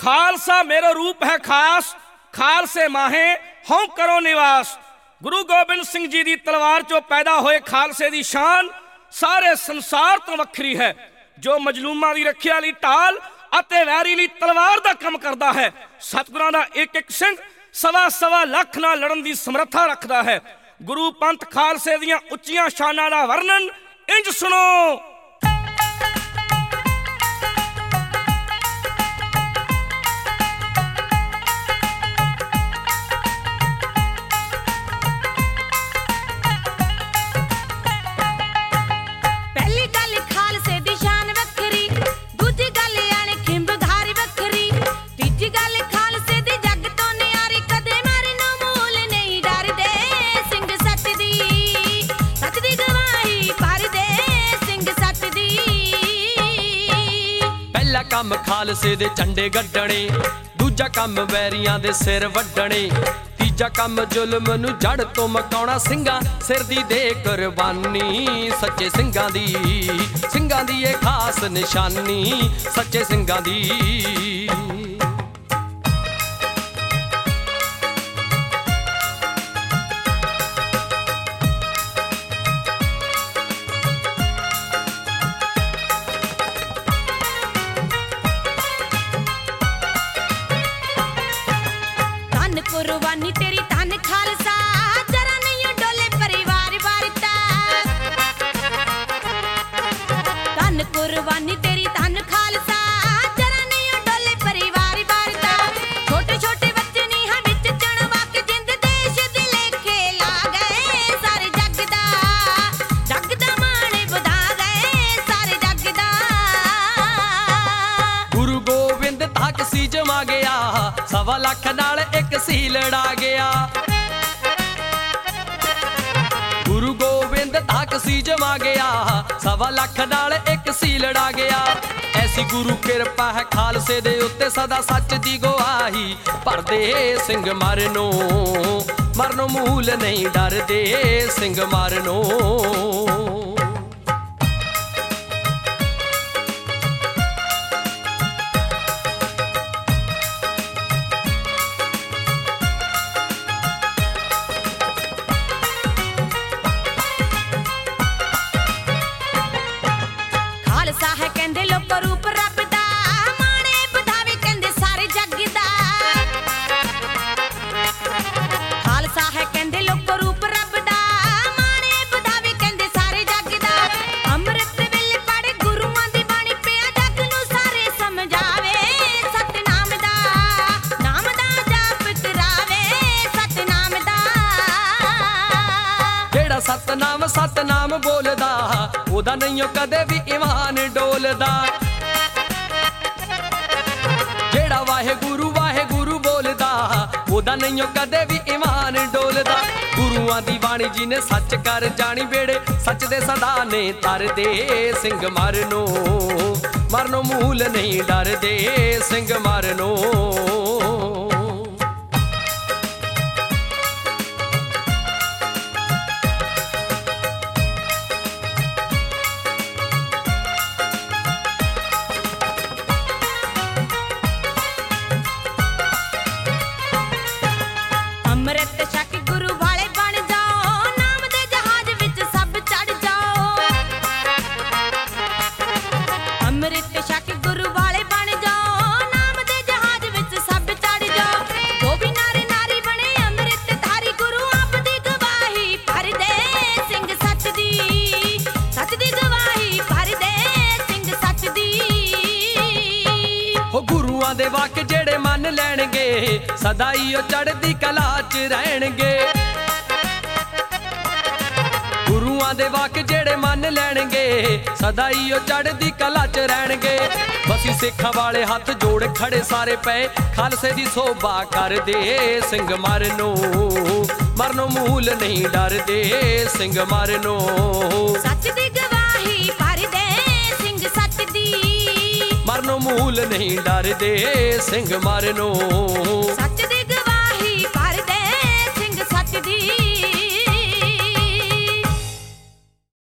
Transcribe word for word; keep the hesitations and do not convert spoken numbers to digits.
खालसा मेरो रूप है खास, खालसे माहे हों करो निवास। गुरु गोबिंद सिंह जी की तलवार चो पैदा होए खालसे की शान सारे संसार तो वखरी है। जो मजलूमां की रखिया लई ढाल अते वैरी लई तलवार दा काम करता है। सतगुरां दा एक एक सिंह सवा सवा लख नाल लड़न की समर्था रखता है। गुरु पंथ खालसे दियां उच्चियां शानां दा वर्णन इंज सुनो। कम खालसे दे झंडे गड्ढणे, दूजा कम वैरियां दे सिर वड्ढणे, तीजा कम जुल्म नू जड़ तो मकाउणा, सिंघां सिर दी दे कुर्बानी। सच्चे सिंघां दी सिंघां दी ए खास निशानी, सच्चे सिंघां दी। कुर्बानी तेरी धन खालसा, जरा नहीं डोले परिवार वारता। धन कुर्बानी तेरी धन खालसा, जरा नहीं डोले परिवार वारता। छोटे छोटे बच्चे नी हम विच चढ़वा के जिंद देश दे लेखे ला गए। सारे जग दा जग दा माण बधा गए, सारे जग दा। गुरु गोबिंद तक सी जमा गया, सवा लख नाल एक सी लड़ा गया। गुरु गोबिंद तक सी जमा गया, सवा लख नाल एक सी लड़ा गया। ऐसी गुरु कृपा है खालसे दे उत्ते, सदा सच दी गवाही भरदे सिंह मरनो मरनो मूल नहीं डरदे सिंह मरनो। सतनाम सतनाम बोलदा, ओदा नहीं कदे भी ईमान डोलदा। जेड़ा वाहे गुरु वाहे गुरु बोलदा, ओदा नहीं कदे भी ईमान डोलदा। गुरुआं दी बाणी जी ने सच कर जानी, बेड़े सच दे सदा ने तर दे सिंह मरनो मरनो मूल नहीं डर दे सिंह मरनो। अमृत छक गुरु वाले बन जाओ, नाम दे जहाज विच सब चढ़ जाओ। अमृत छक गुरु वाले बन जाओ, नाम दे जहाज विच सब चढ़ जाओ। जो भी नारे नारी बने अमृत धारी, गुरु आप दी गवाही भर दे सिंह सच दी सच दी गवाही भर दे सिंह सच दी। हो गुरुआं दे वाक जेड़े मन लैणगे, सदा ही ओ चढ़दी कला च रहणगे। गुरुआं दे वाक जेड़े मन लैणगे, सदा ही ओ चढ़दी कला च रहणगे। बसी सिखां वाले हथ जोड़ खड़े सारे पे, खालसे दी सोभा कर दे सिंह मरनो मरनो मूल नहीं डर दे सिंह मरनो। सच दी गवाही भर दे सिंह सच दी, मरनो मूल नहीं डर दे सिंह मरनो।